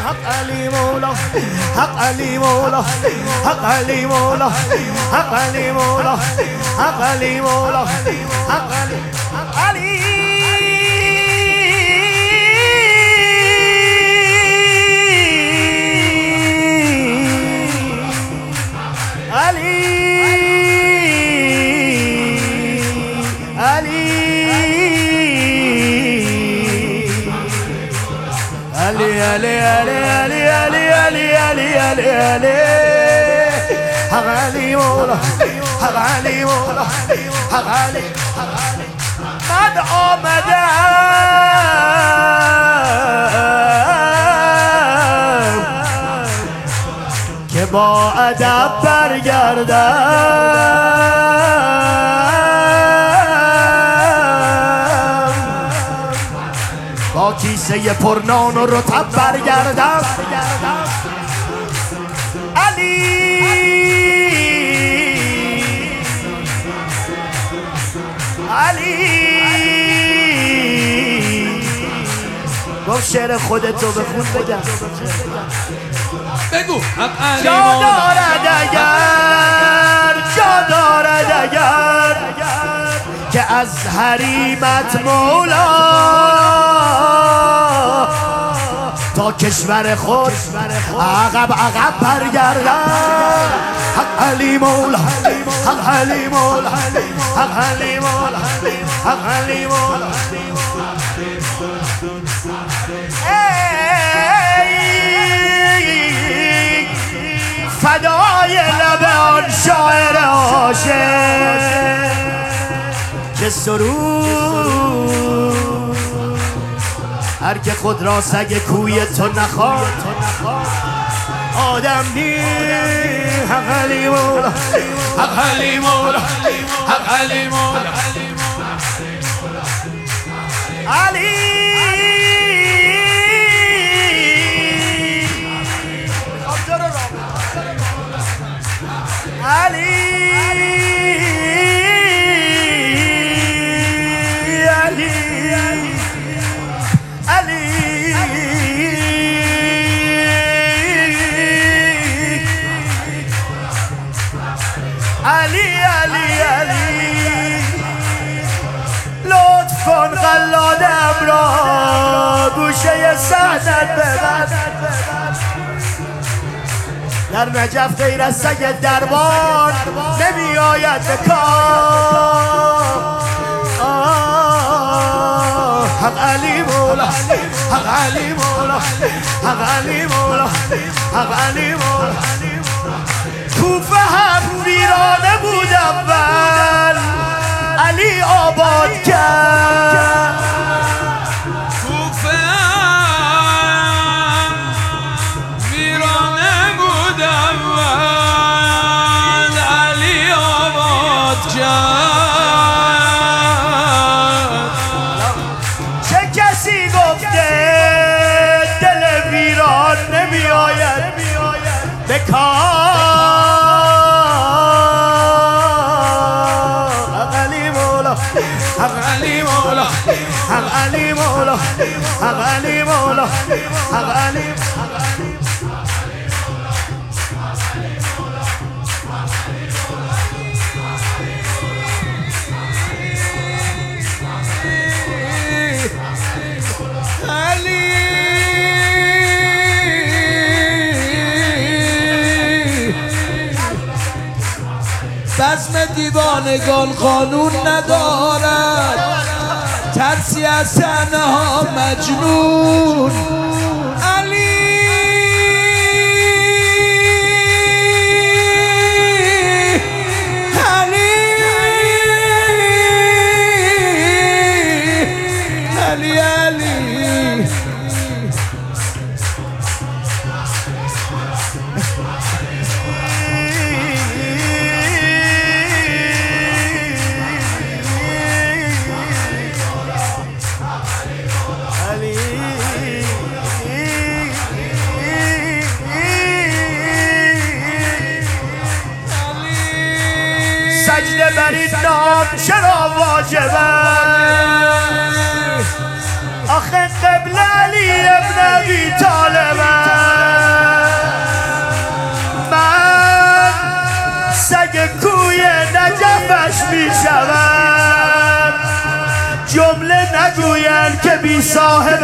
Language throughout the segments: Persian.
حق علی مولا حق علی مولا حق علی مولا حق علی مولا حق علی مولا حق علی علي علي علي علي علي علي علي علي حق علي مولا حق علي مولا حق علي قد آمدم که با ادب برگردم با کیسه پرنان و رطب برگردم علی علی گفت شعر خودتو بخون بگم بگو جا دارد اگر جا دارد اگر که از حریمت مولا تا کشور خود عقب عقب برگردم حق علی مولا حق علی مولا حق علی مولا حق علی مولا فدای لب آن شاعر عاشق که سرود هر که خود را سگ کوی تو نخواد آدم نی حق علی مولا حق علی مولا حق علی مولا علی علی علی علی علی لطف کن قلادم را گوشه سعدت ببند در نجف غیر از سگ دربان نمی آید به کار حق علی مولا حق علی مولا حق علی مولا حق علی مولا کوفه هم ویرانه بود اول علی آباد کرد کوفه هم ویرانه بود اول علی آباد کرد چه کسی گفته دل ویران نمی آید به کار حق علی مولا حق علی مولا حق علی مولا حق علی بزم دیوانگان قانون ندارد ترسی از تنها مجنون علی علی علی علی سجده بر این نام چرا واجبه آخه قبل علی ابن ابی طالبه که بی صاحبه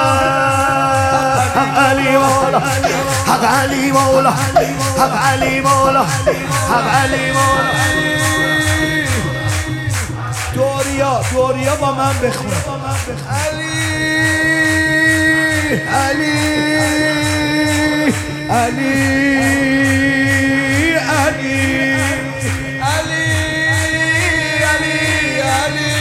حق علی مولا حق علی مولا حق علی مولا حق علی مولا دوریا با من بخون علی علی علی علی علی علی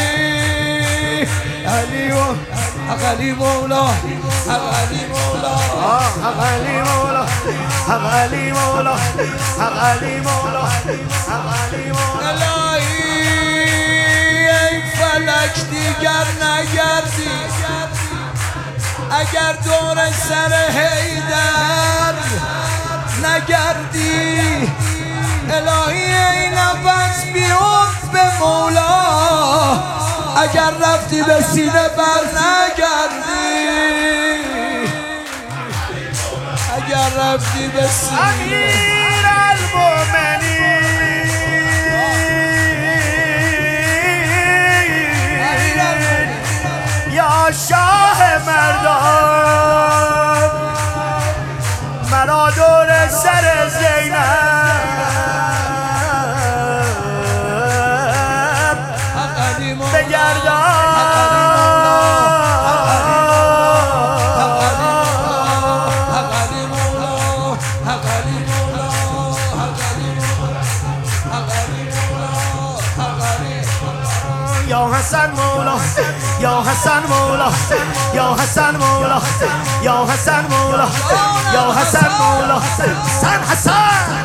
علی حق علی مولا حق علی مولا حق علی مولا حق علی مولا حق علی مولا حق علی مولا الهی ای فلک دیگر نگردی اگر دور سر حیدر نگردی الهی ای نفس بیفت به مولا اگر رفتی به سینه بر نگردی اگر رفتی به سینه امیر المؤمنین یا شاه مردان مرا دور سر زینب بگردان یا حسن مولا یا حسن مولا یا حسن مولا یا حسن مولا یا حسن مولا حسن حسن